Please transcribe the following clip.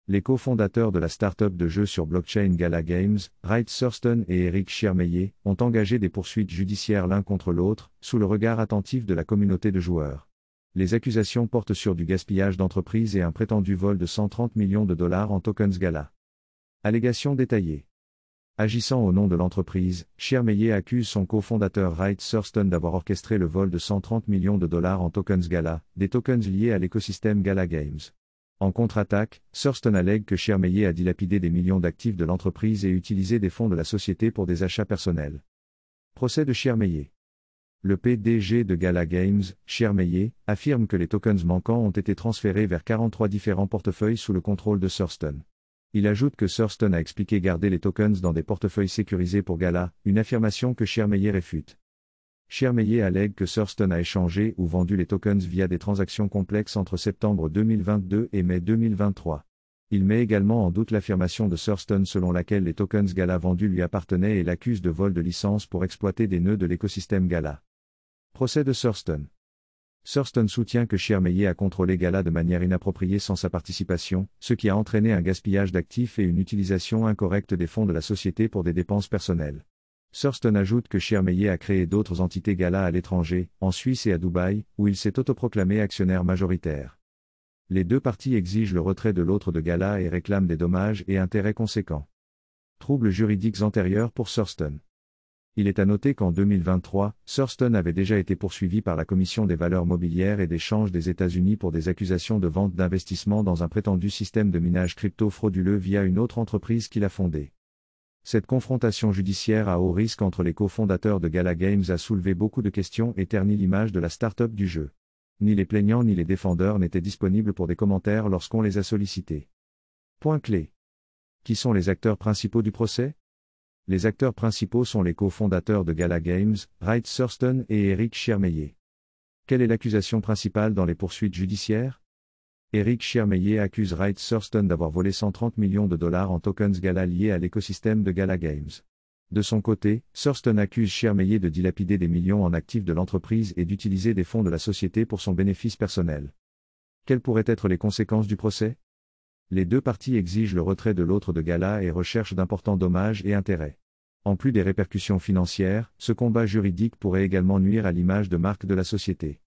Les cofondateurs de la start-up de jeux sur blockchain Gala Games, Wright Thurston et Eric Schiermeyer, ont engagé des poursuites judiciaires l'un contre l'autre, sous le regard attentif de la communauté de joueurs. Les accusations portent sur du gaspillage d'entreprise et un prétendu vol de 130 millions de dollars en tokens Gala. Allégations détaillées. Agissant au nom de l'entreprise, Schiermeyer accuse son cofondateur Wright Thurston d'avoir orchestré le vol de 130 millions de dollars en tokens Gala, des tokens liés à l'écosystème Gala Games. En contre-attaque, Thurston allègue que Schiermeyer a dilapidé des millions d'actifs de l'entreprise et utilisé des fonds de la société pour des achats personnels. Procès de Schiermeyer. Le PDG de Gala Games, Schiermeyer, affirme que les tokens manquants ont été transférés vers 43 différents portefeuilles sous le contrôle de Thurston. Il ajoute que Thurston a expliqué garder les tokens dans des portefeuilles sécurisés pour Gala, une affirmation que Schiermeyer réfute. Schiermeyer allègue que Thurston a échangé ou vendu les tokens via des transactions complexes entre septembre 2022 et mai 2023. Il met également en doute l'affirmation de Thurston selon laquelle les tokens Gala vendus lui appartenaient et l'accuse de vol de licence pour exploiter des nœuds de l'écosystème Gala. Procès de Thurston. Thurston soutient que Schiermeyer a contrôlé Gala de manière inappropriée sans sa participation, ce qui a entraîné un gaspillage d'actifs et une utilisation incorrecte des fonds de la société pour des dépenses personnelles. Thurston ajoute que Schiermeyer a créé d'autres entités Gala à l'étranger, en Suisse et à Dubaï, où il s'est autoproclamé actionnaire majoritaire. Les deux parties exigent le retrait de l'autre de Gala et réclament des dommages et intérêts conséquents. Troubles juridiques antérieurs pour Thurston. Il est à noter qu'en 2023, Thurston avait déjà été poursuivi par la Commission des valeurs mobilières et d'échange des États-Unis pour des accusations de vente d'investissement dans un prétendu système de minage crypto frauduleux via une autre entreprise qu'il a fondée. Cette confrontation judiciaire à haut risque entre les cofondateurs de Gala Games a soulevé beaucoup de questions et terni l'image de la start-up du jeu. Ni les plaignants ni les défendeurs n'étaient disponibles pour des commentaires lorsqu'on les a sollicités. Point clé. Qui sont les acteurs principaux du procès ? Les acteurs principaux sont les cofondateurs de Gala Games, Wright Thurston et Eric Schiermeyer. Quelle est l'accusation principale dans les poursuites judiciaires ? Eric Schiermeyer accuse Wright Thurston d'avoir volé 130 millions de dollars en tokens Gala liés à l'écosystème de Gala Games. De son côté, Thurston accuse Schiermeyer de dilapider des millions en actifs de l'entreprise et d'utiliser des fonds de la société pour son bénéfice personnel. Quelles pourraient être les conséquences du procès ? Les deux parties exigent le retrait de l'autre de Gala et recherchent d'importants dommages et intérêts. En plus des répercussions financières, ce combat juridique pourrait également nuire à l'image de marque de la société.